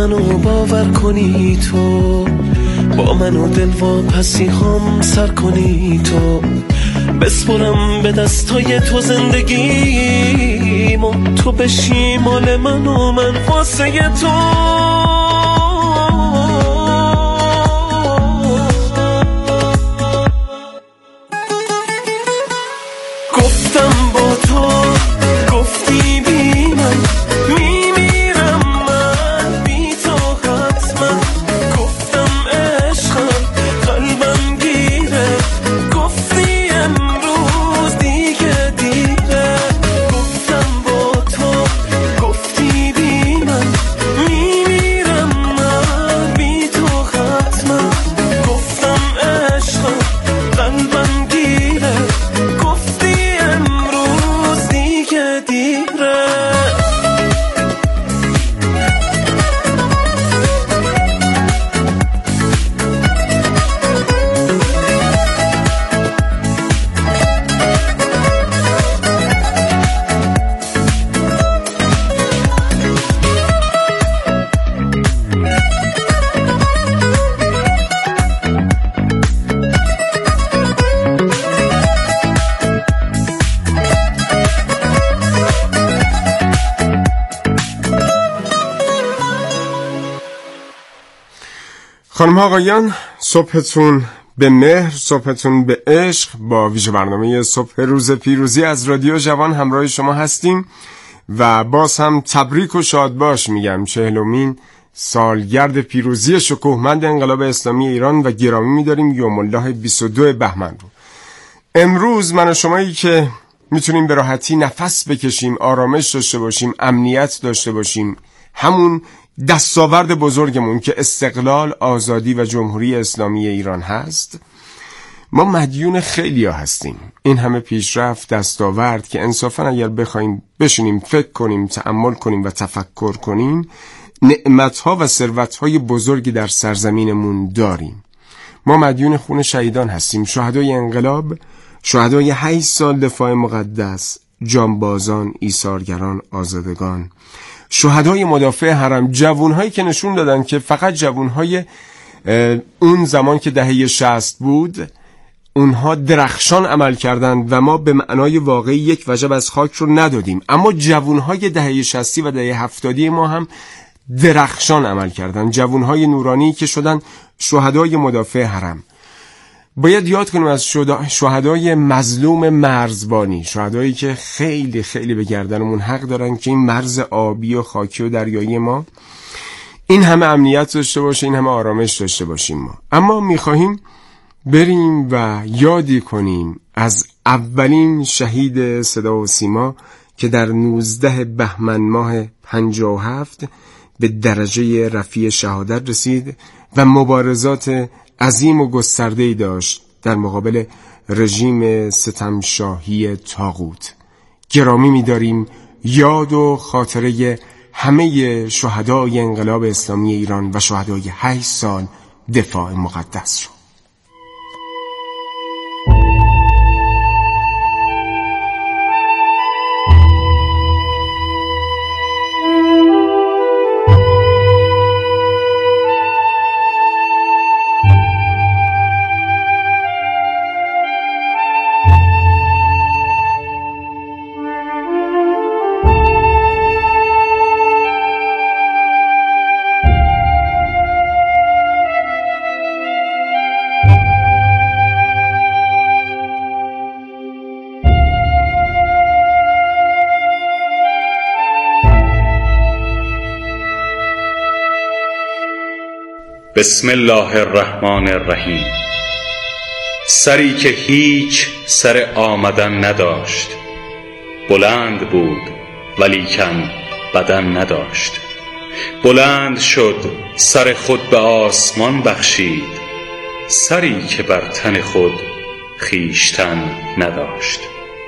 منو باور کنی تو، با منو دل واپسی هم سر کنی تو، بسپرم به دستای تو زندگیمو، تو بشی مال من و من واسه تو. گفتم با تو، گفتی بی من میمیرم، من بی تو حتما. گفتم عشقم قلبم گیره، گفتی امروز دیگه دیره. گفتم با تو، گفتی بی من میمیرم، من بی تو حتما. گفتم عشقم قلبم گیره، گفتی امروز دیگه دیره. خانم آقایان، صبحتون به مهر، صبحتون به عشق. با ویژه برنامه صبح روز پیروزی از رادیو جوان همراه شما هستیم و باز هم تبریک و شادباش میگم 40مین سالگرد پیروزی شکوهمند انقلاب اسلامی ایران و گرامی می‌داریم یوم الله 22 بهمن رو. امروز من و شمایی که میتونیم به راحتی نفس بکشیم، آرامش داشته باشیم، امنیت داشته باشیم، همون دستاورد بزرگمون که استقلال، آزادی و جمهوری اسلامی ایران هست، ما مدیون خیلیا هستیم. این همه پیشرفت، دستاورد که انصافا اگر بخوایم بشینیم فکر کنیم، تأمل کنیم و تفکر کنیم، نعمتها و ثروتهای بزرگی در سرزمینمون داریم. ما مدیون خون شهیدان هستیم، شهدای انقلاب، شهدای 8 سال دفاع مقدس، جانبازان، ایثارگران، آزادگان، شهدای مدافع حرم، جوانهایی که نشون دادن که فقط جوانهای اون زمان که دهه 60 بود اونها درخشان عمل کردند و ما به معنای واقعی یک وجب از خاک رو ندادیم، اما جوانهای دهه 60 و دهه 70 ما هم درخشان عمل کردند، جوانهای نورانی که شدن شهدای مدافع حرم. باید یاد کنیم از شهدای مظلوم مرزبانی، شهدایی که خیلی خیلی به گردنمون حق دارن که این مرز آبی و خاکی و دریایی ما این همه امنیت داشته باشه، این همه آرامش داشته باشیم ما. اما میخواهیم بریم و یادی کنیم از اولین شهید صدا و سیما که در 19 بهمن ماه 57 به درجه رفیع شهادت رسید و مبارزات عظیم و گسترده‌ای داشت در مقابل رژیم ستمشاهی طاغوت. گرامی می‌داریم یاد و خاطره همه شهدای انقلاب اسلامی ایران و شهدای 8 سال دفاع مقدس رو. بسم الله الرحمن الرحیم. سری که هیچ سر آمدن نداشت، بلند بود ولیکن بدن نداشت. بلند شد سر خود به آسمان بخشید، سری که بر تن خود خویشتن نداشت.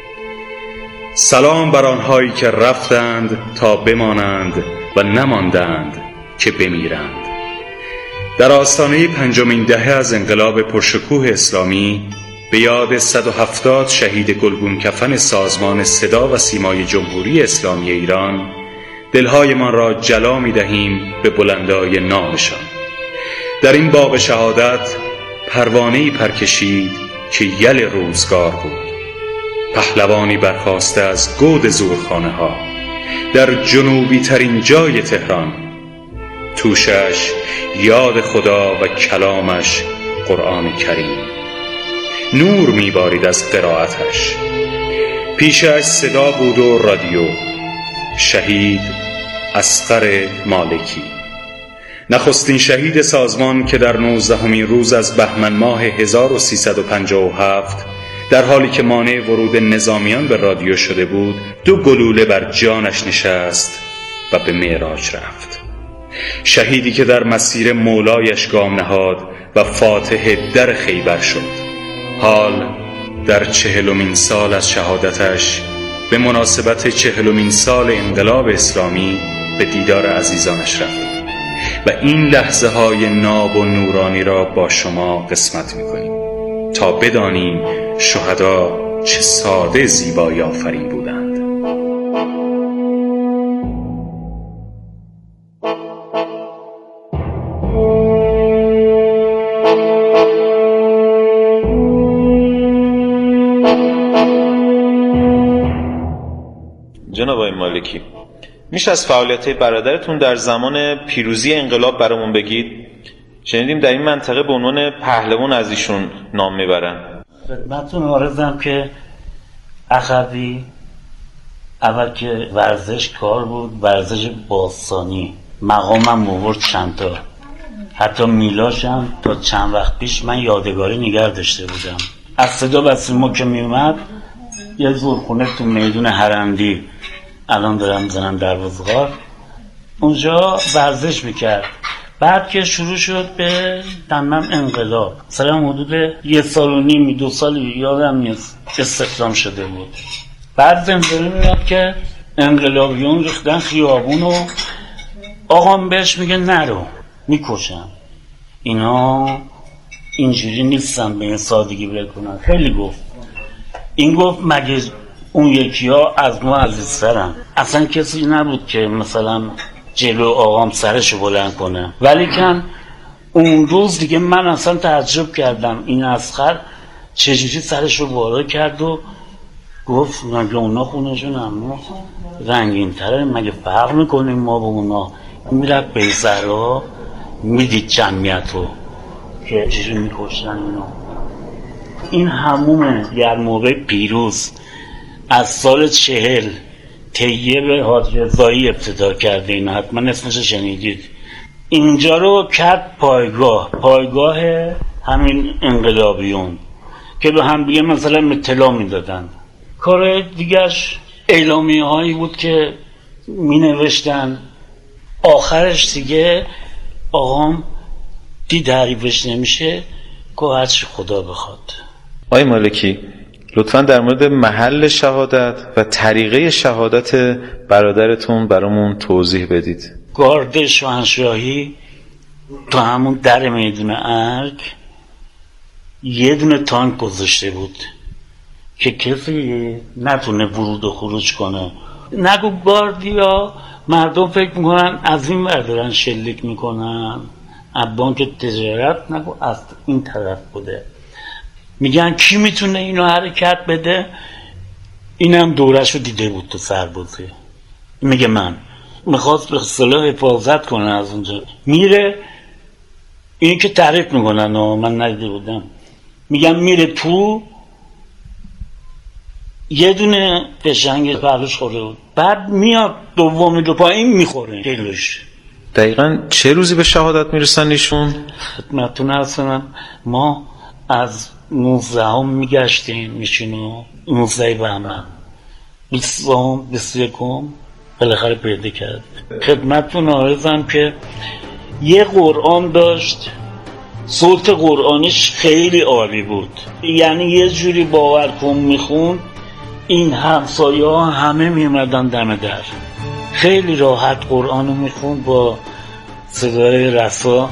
سلام بر آنهایی که رفتند تا بمانند و نماندند که بمیرند. در آستانه 5مین دهه از انقلاب پرشکوه اسلامی به یاد 170 شهید گلگون کفن سازمان صدا و سیمای جمهوری اسلامی ایران دلهایمان را جلا می دهیم به بلندای نامشان. در این باغ شهادت پروانه‌ای پرکشید که یل روزگار بود، پهلوانی برخاسته از گود زورخانه ها در جنوبی ترین جای تهران، توشش یاد خدا و کلامش قرآن کریم، نور میبارید از قرائتش، پیشش صدا بود و رادیو، شهید اصغر مالکی، نخستین شهید سازمان که در 19مین روز از بهمن ماه 1357 در حالی که مانع ورود نظامیان به رادیو شده بود 2 گلوله بر جانش نشست و به معراج رفت. شهیدی که در مسیر مولایش گام نهاد و فاتح در خیبر شد. حال در 40مین سال از شهادتش به مناسبت 40مین سال انقلاب اسلامی به دیدار عزیزانش رفتیم و این لحظه های ناب و نورانی را با شما قسمت می‌کنیم تا بدانیم شهدا چه ساده زیبایی آفرین بودند. جناب آقای مالکی، میشه از فعالیت برادرتون در زمان پیروزی انقلاب برامون بگید؟ شنیدیم در این منطقه به عنوان پهلوان از ایشون نام میبرن. خدمتتون عرضم که اخوی اول که ورزش کار بود، ورزش باستانی، مقامم آورد چند تا، حتی میلاشم تا چند وقت پیش من یادگاری نگه داشته بودم. از صدا و سیما که میومد یه زورخونه تو میدون هرندی، الان دارم میزنم دروازه‌غار، اونجا ورزش میکرد. بعد که شروع شد به تمام انقلاب، مثلا حدود 1.5 سال 2 سال یادم نیست، استخدام شده بود. بعد زمزمه میاد که انقلابیون ریختن خیابون و آقام بهش میگه نرو میکشم. اینا اینجوری نیستن به این سادگی بکنن. خیلی گفت، این گفت مگه اون یکی ها از ما عزیزترن. اصلا کسی نبود که مثلا جلو آقام سرشو بلند کنه. ولی کن اون روز دیگه من اصلا تعجب کردم این اصغر چجوری سرشو بالا کرد و گفت مگه اونا خونشون هم رنگین تره، مگه فرق میکنیم ما با اونا. میرفت به زرا میدید جمعیتو که چجوری میکشتن اینا. این همومه در موقع پیروز از سال 40 طیب حاج رضایی ابتدا کرده، این حتما اسمش شنیدید. اینجا رو کرد پایگاه همین انقلابیون که به هم دیگه مثلا اطلاع میدادن. کار دیگرش اعلامیه هایی بود که می نوشتن. آخرش دیگه آقام دید حریفش نمیشه که هرچی خدا بخواد. آقای مالکی، لطفاً در مورد محل شهادت و طریقه شهادت برادرتون برامون توضیح بدید. گارد شاهنشاهی تو همون در میدون ارگ یه دونه تانک گذاشته بود که کسی نتونه ورود و خروج کنه. نگو گاردیا، مردم فکر میکنن از این ور دارن شلیک میکنن، از بانک تجارت، نگو از این طرف بوده. میگن کی میتونه اینو حرکت بده؟ اینم دورشو دیده بود تو سربازی، میگه من میخواست به اصطلاح حفاظت کنه از اونجا. میره، این که تعریف میکنن من ندیده بودم، میگم میره تو یه دونه فشنگ پهلوش خورده بود، بعد میاد دومی رو پایین میخوره دلش. دقیقاً چه روزی به شهادت میرسن ایشون؟ خدمتتون هستم ما از 19 میگشتیم میشینو 19 بهمن 20 21 بالاخره پیدا کرد. خدمتتون عرضم که یه قرآن داشت، صوت قرآنش خیلی عالی بود، یعنی یه جوری باور کن میخوند این همسایه ها همه میمدن دم در، خیلی راحت قرآنو میخوند با صدای رسا.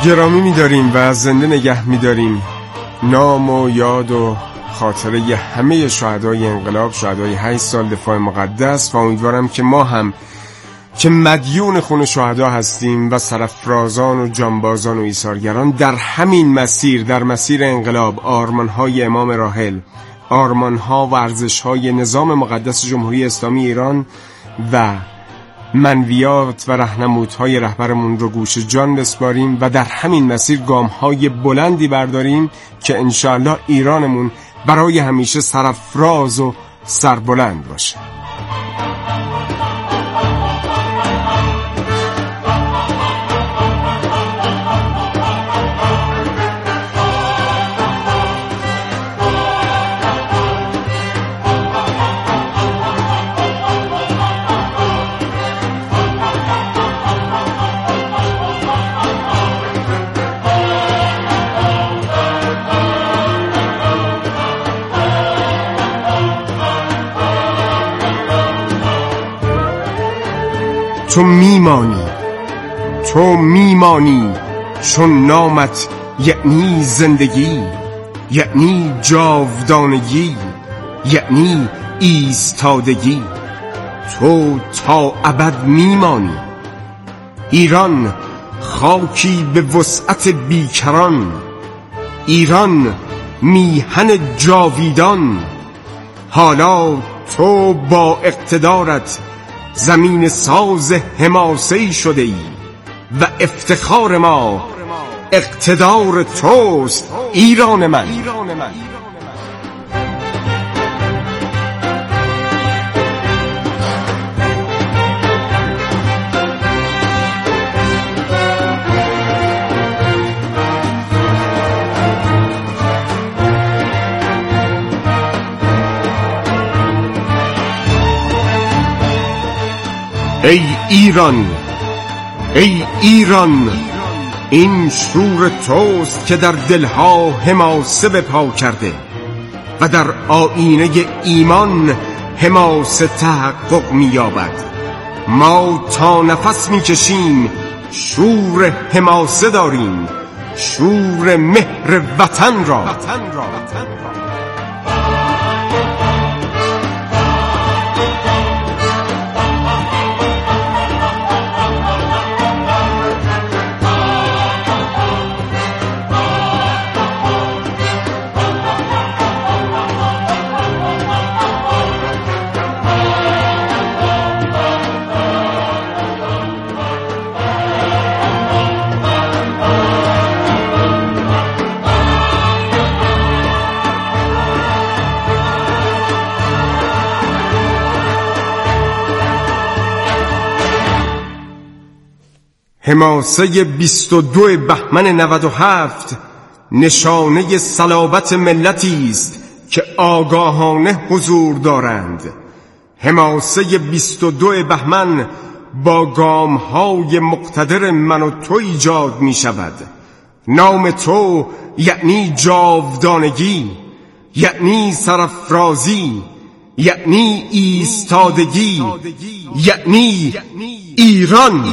گرامی می‌داریم و زنده نگه می‌داریم نام و یاد و خاطره همه شهدای انقلاب، شهدای 8 سال دفاع مقدس، و امیدوارم که ما هم که مدیون خون شهدا هستیم و سرافرازان و جانبازان و ایثارگران در همین مسیر، در مسیر انقلاب، آرمان‌های امام راحل، آرمان‌ها و ارزش‌های نظام مقدس جمهوری اسلامی ایران و منویات و راهنمودهای رهبرمون رو گوش جان بسپاریم و در همین مسیر گام‌های بلندی برداریم که انشاءالله ایرانمون برای همیشه سرافراز و سربلند باشه. تو میمانی چون نامت یعنی زندگی، یعنی جاودانگی، یعنی ایستادگی. تو تا ابد میمانی. ایران خاکی به وسعت بیکران، ایران میهن جاویدان. حالا تو با اقتدارت زمین ساز حماسه‌ای شده ای و افتخار ما اقتدار توست ایران من. ای ایران، ای ایران، این شور توست که در دلها حماسه بپا کرده و در آینه ایمان حماسه تحقق می‌یابد. ما تا نفس می‌کشیم شور حماسه داریم، شور مهر وطن را. حماسه 22 بهمن 97 نشانه صلابت ملتی است که آگاهانه حضور دارند. حماسه 22 بهمن با گام‌های مقتدر من و تو ایجاد می شود. نام تو یعنی جاودانگی، یعنی سرافرازی، یعنی ایستادگی، یعنی ایران.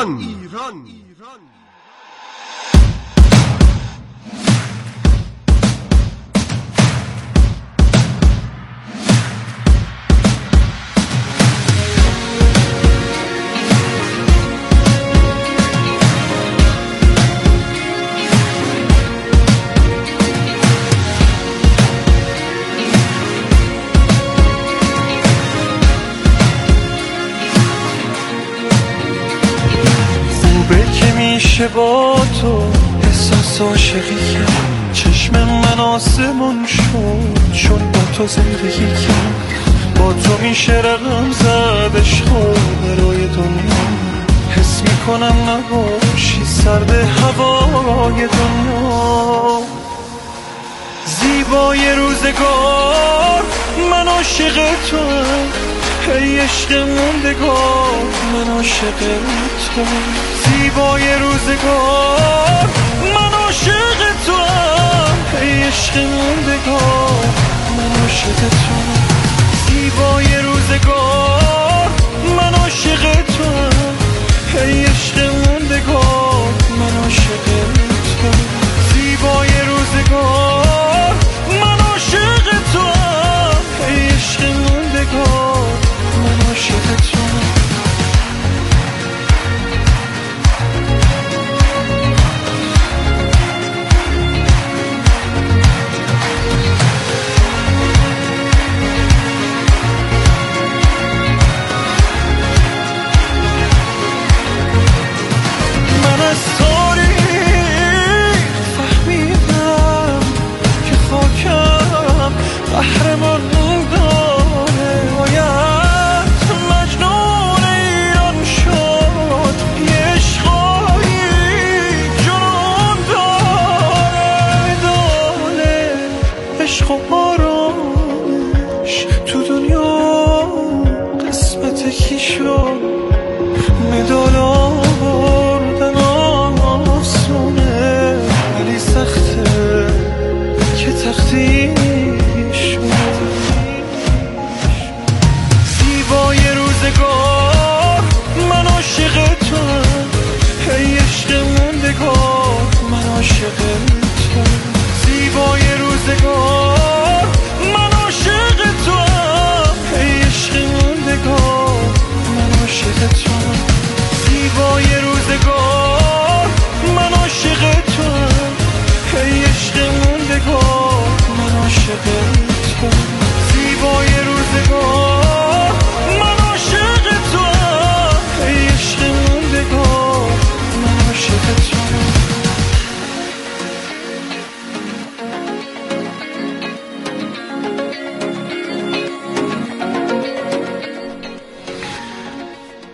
میشه با تو احساس عاشقی کرد، چشم من آسمون شد چون با تو زندگی کرد. با تو میشه رقم زد عشقو برای دنیا، حس میکنم نباشی سرد هوای دنیا. زیبای روزگار من عاشق توام، ای عشق موندگار من عاشق توام. زیبای روزگار من عاشق توام، ای عشق موندگار من عاشق توام. زیبای روزگار من عاشق توام، ای عشق موندگار من عاشق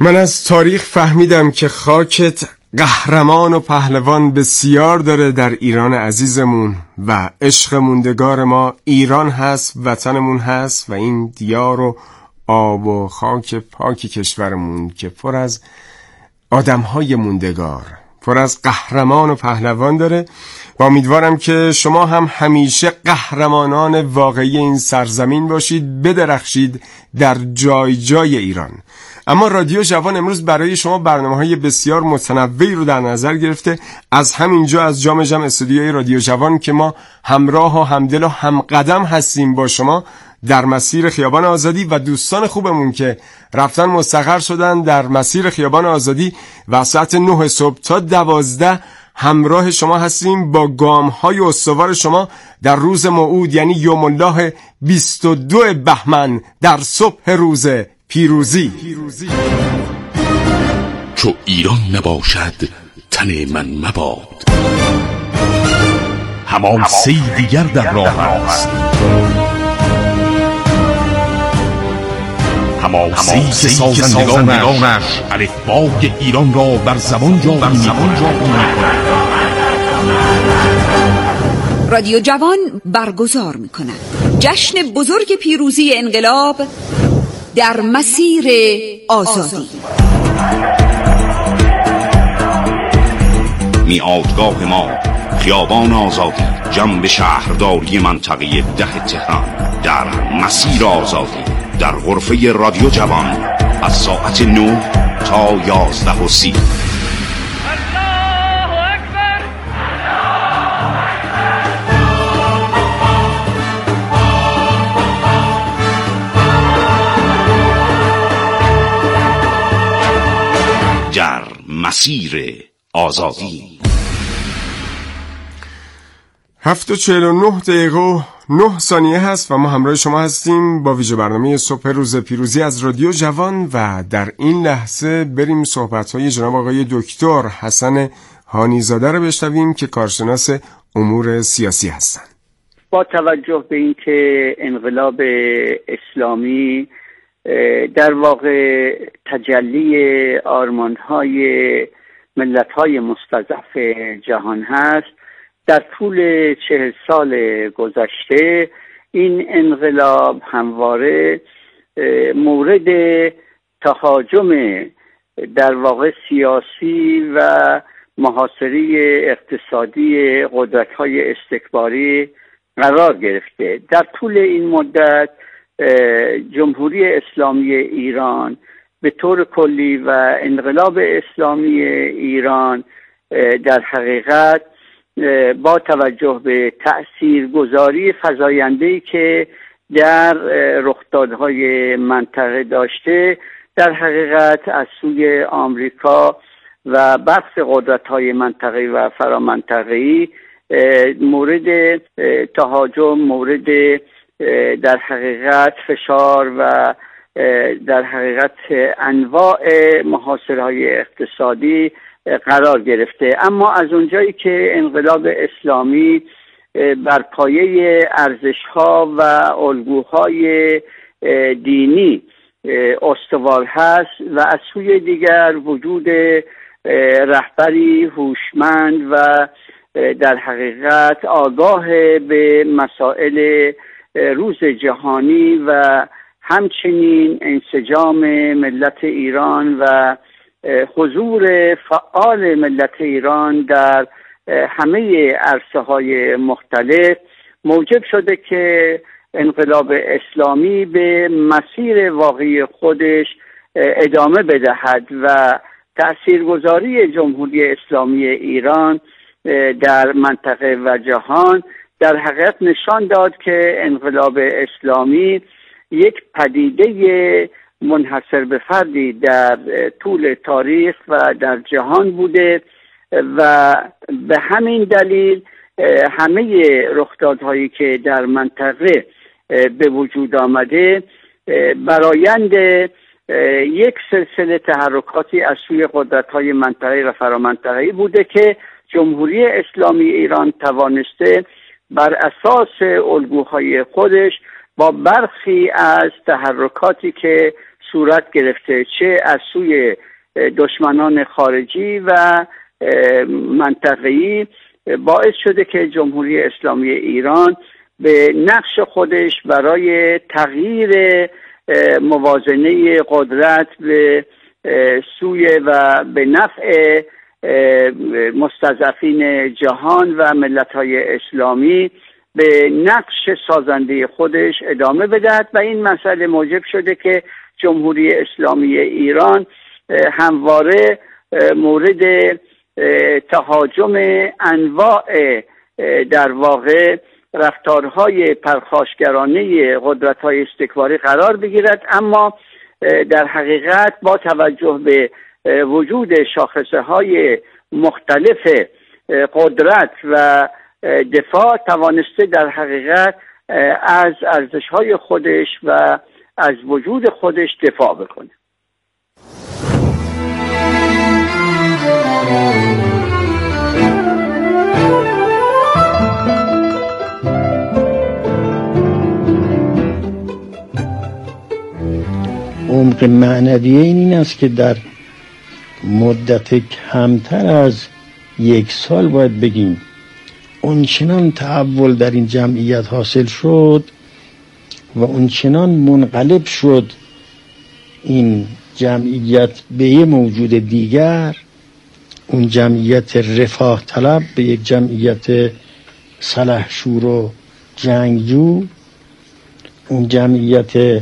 من از تاریخ فهمیدم که خاکت قهرمان و پهلوان بسیار داره در ایران عزیزمون و عشق موندگار ما ایران هست، وطنمون هست و این دیار و آب و خاک پاک کشورمون که پر از آدمهای موندگار، پر از قهرمان و پهلوان داره و امیدوارم که شما هم همیشه قهرمانان واقعی این سرزمین باشید، بدرخشید در جای جای ایران. اما رادیو جوان امروز برای شما برنامه‌های بسیار متنوعی رو در نظر گرفته. از همینجا از جام استودیوی رادیو جوان که ما همراه و همدل و همقدم هستیم با شما در مسیر خیابان آزادی و دوستان خوبمون که رفتن مستقر شدن در مسیر خیابان آزادی و ساعت 9 صبح تا 12 همراه شما هستیم با گام‌های استوار شما در روز موعود، یعنی یوم الله 22 بهمن در صبح روز پیروزی. چو ایران نباشد تن من مباد، حماسه دیگر در راه است، حماسه‌ای که سازندگانش الفبای ایران را بر زبان جاری می‌کنند. رادیو جوان برگزار می‌کند جشن بزرگ پیروزی انقلاب در مسیر آزادی. میعادگاه ما خیابان آزادی، جنب شهرداری منطقه 10 تهران، در مسیر آزادی، در غرفه رادیو جوان از ساعت 9 تا 11:30. در مسیر آزادی. 7:49 هست و ما همراه شما هستیم با ویژه برنامه صبح روز پیروزی از رادیو جوان و در این لحظه بریم صحبت‌های جناب آقای دکتر حسن هانیزاده رو بشنویم که کارشناس امور سیاسی هستند. با توجه به اینکه انقلاب اسلامی در واقع تجلی آرمان‌های ملت‌های مستضعف جهان هست، در طول 40 سال گذشته این انقلاب همواره مورد تهاجم در واقع سیاسی و محاصره اقتصادی قدرت‌های استکباری قرار گرفته. در طول این مدت جمهوری اسلامی ایران به طور کلی و انقلاب اسلامی ایران در حقیقت با توجه به تأثیرگذاری فزاینده‌ای که در رخدادهای منطقه داشته، در حقیقت از سوی آمریکا و برخی قدرت‌های منطقه‌ای و فرامنطقه‌ای مورد تهاجم، مورد در حقیقت فشار و در حقیقت انواع محاصره‌های اقتصادی قرار گرفته. اما از اونجایی که انقلاب اسلامی بر پایه ارزش‌ها و الگوهای دینی استوار هست و از سوی دیگر وجود رهبری هوشمند و در حقیقت آگاه به مسائل روز جهانی و همچنین انسجام ملت ایران و حضور فعال ملت ایران در همه عرصه‌های مختلف موجب شده که انقلاب اسلامی به مسیر واقعی خودش ادامه بدهد و تأثیرگذاری جمهوری اسلامی ایران در منطقه و جهان در حقیقت نشان داد که انقلاب اسلامی یک پدیده منحصر به فردی در طول تاریخ و در جهان بوده و به همین دلیل همه رخدادهایی که در منطقه به وجود آمده برآیند یک سلسله تحرکاتی از سوی قدرت‌های منطقه‌ای و فرامنطقه‌ای بوده که جمهوری اسلامی ایران توانسته بر اساس الگوهای خودش با برخی از تحرکاتی که صورت گرفته، چه از سوی دشمنان خارجی و منطقه‌ای، باعث شده که جمهوری اسلامی ایران به نقش خودش برای تغییر موازنه قدرت به سوی و به نفع مستضعفین جهان و ملت‌های اسلامی به نقش سازنده خودش ادامه بدهد و این مسئله موجب شده که جمهوری اسلامی ایران همواره مورد تهاجم انواع در واقع رفتارهای پرخاشگرانه قدرت‌های استکباری قرار بگیرد، اما در حقیقت با توجه به وجود شاخصه‌های مختلف قدرت و دفاع توانسته در حقیقت از ارزش‌های خودش و از وجود خودش دفاع بکنه. عمق معنوی این است که در مدت کمتر از 1 سال باید بگیم اونچنان تحول در این جمعیت حاصل شد و اونچنان منقلب شد این جمعیت به یه موجود دیگر، اون جمعیت رفاه طلب به یک جمعیت سلحشور و جنگجو، اون جمعیت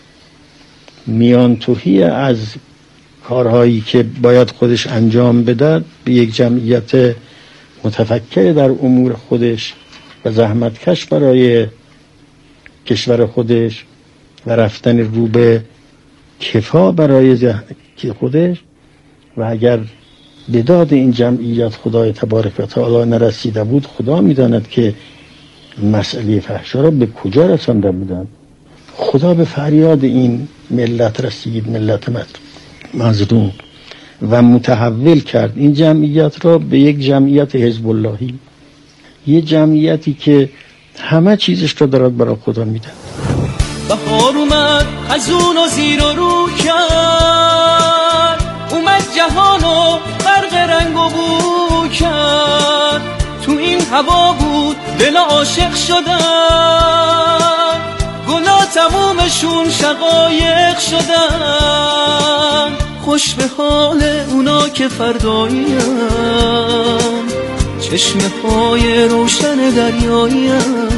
میانتوهی از کارهایی که باید خودش انجام بده به یک جمعیت متفکر در امور خودش و زحمتکش برای کشور خودش و رفتن رو به کفا برای خودش. و اگر به داد این جمعیت خدای تبارک و تعالی نرسیده بود، خدا میداند که مسئله فحشا را به کجا رسانده بودند. خدا به فریاد این ملت رسید، ملت مظلوم، و متحول کرد این جمعیت را به یک جمعیت حزب اللهی، یه جمعیتی که همه چیزش را دارد برای خدا میده. بهار اومد خزون و زیر و رو کرد، اومد جهانو غرق رنگ و بو کرد، تو این هوا بود دل عاشق شدن، گلا تمومشون شقایق شدن، خوش به حال اونا که فرداییم، چشمه های روشن دریاییم.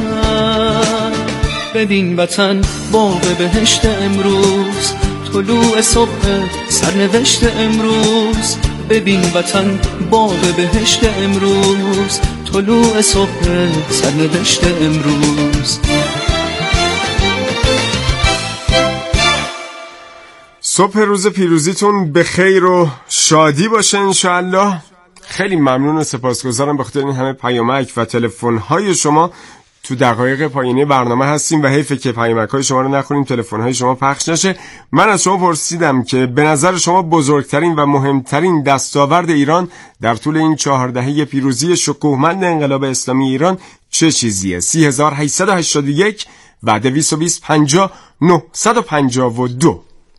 ببین وطن باغ بهشت امروز، طلوع صبح سرنوشت امروز. ببین وطن باغ بهشت امروز، طلوع صبح سرنوشت امروز. صبح روز پیروزیتون به خیر و شادی باشه انشاءالله. خیلی ممنون و سپاسگزارم به خاطر این همه پیامک و تلفن‌های شما. تو دقایق پایانی برنامه هستیم و حیفه که پیامک‌های شما رو نخونیم، تلفن‌های شما پخش نشه. من از شما پرسیدم که به نظر شما بزرگترین و مهمترین دستاورد ایران در طول این 4 دهه پیروزی شکوهمند انقلاب اسلامی ایران چه چیزیه؟ 3881 و 220 50 952.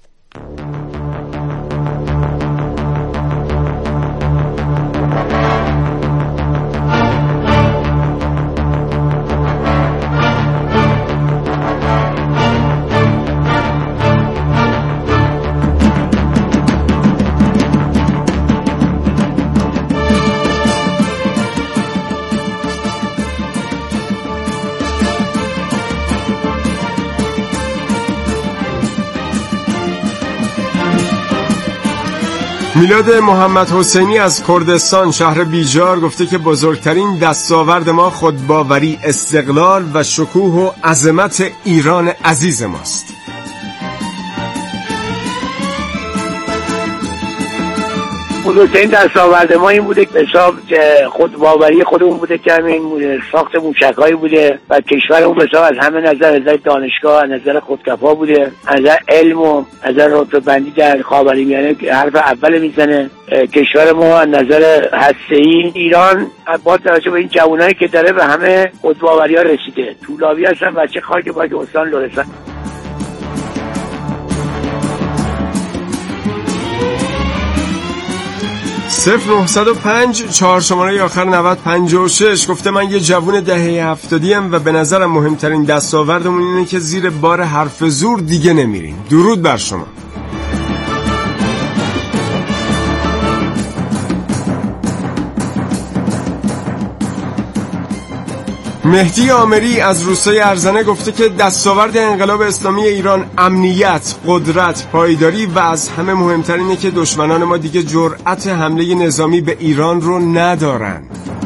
میلاد محمد حسینی از کردستان شهر بیجار گفته که بزرگترین دستاورد ما خودباوری، استقلال و شکوه و عظمت ایران عزیز ماست. بزرگترین دستاورد ما این بوده که حساب خودباوری خودمون بوده که همین ساخت موشک‌هایی بوده و کشورمون حساب از همه نظر دانشگاه، از نظر خودکفا بوده، از نظر علم و از نظر رتبه‌بندی در خاورمیانه حرف اول میزنه. کشور ما از نظر هسته‌ای ایران با توجه به این جوانایی که داره به همه خودباوری‌ها رسیده. طولابی هستن بچه خاک پاک استان لرستان. 0905 4 شماره آخر 9056 گفته من یه جوون دهه 70ام و به نظرم مهمترین دستاوردمون اینه که زیر بار حرف زور دیگه نمیریم. درود بر شما. مهدی آمری از روستای ارزنه گفته که دستاورد انقلاب اسلامی ایران امنیت، قدرت، پایداری و از همه مهمتر اینه که دشمنان ما دیگه جرأت حمله نظامی به ایران رو ندارن.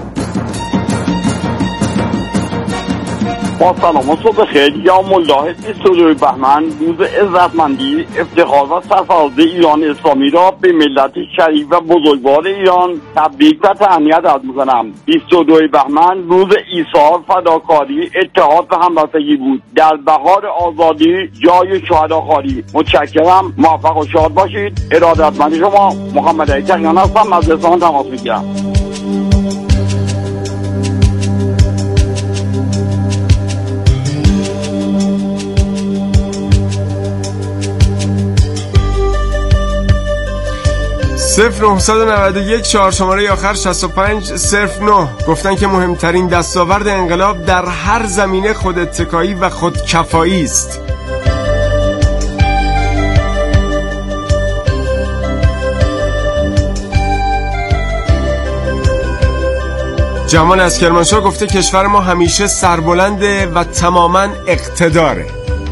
با سلام و صبح خیر. یا ملاحظ 22 بهمن روز عزتمندی، افتخار و سرفرازی ایران اسلامی را به ملت شریف و بزرگوار ایران تبریک و تهنیت عرض می‌کنم. 22 بهمن روز ایثار، فداکاری، اتحاد و همبستگی بود. در بهار آزادی جای شهدا خالی. متشکرم، موفق و شاد باشید. ارادتمند شما محمد علی تقیان هستم، از اصفهان تماس می‌گیرم. صفر 991 4 شماره آخر 6509 گفتن که مهمترین دستاورد انقلاب در هر زمینه خوداتکایی و خودکفایی است. جمال از کرمانشاه گفته کشور ما همیشه سربلنده و تماما اقتداره.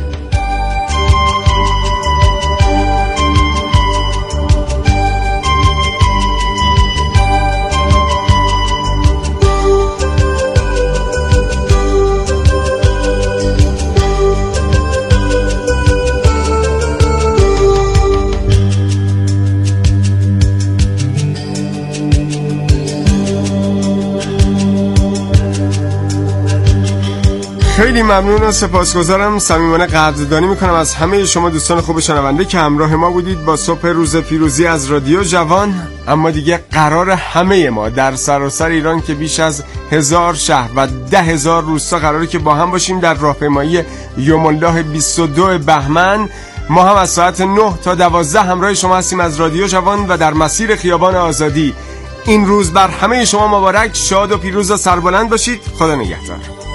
خیلی ممنون و سپاسگزارم، صمیمانه قدردانی میکنم از همه شما دوستان خوب شنونده که همراه ما بودید با صبح روز پیروزی از رادیو جوان. اما دیگه قرار همه ما در سراسر ایران که بیش از 1000 شهر و 10,000 روستا قراره که با هم باشیم در راهپیمایی یوم الله 22 بهمن. ما هم از ساعت 9 تا 12 همراه شما هستیم از رادیو جوان و در مسیر خیابان آزادی. این روز بر همه شما مبارک، شاد و پیروز و سربلند باشید. خدا نگهدار.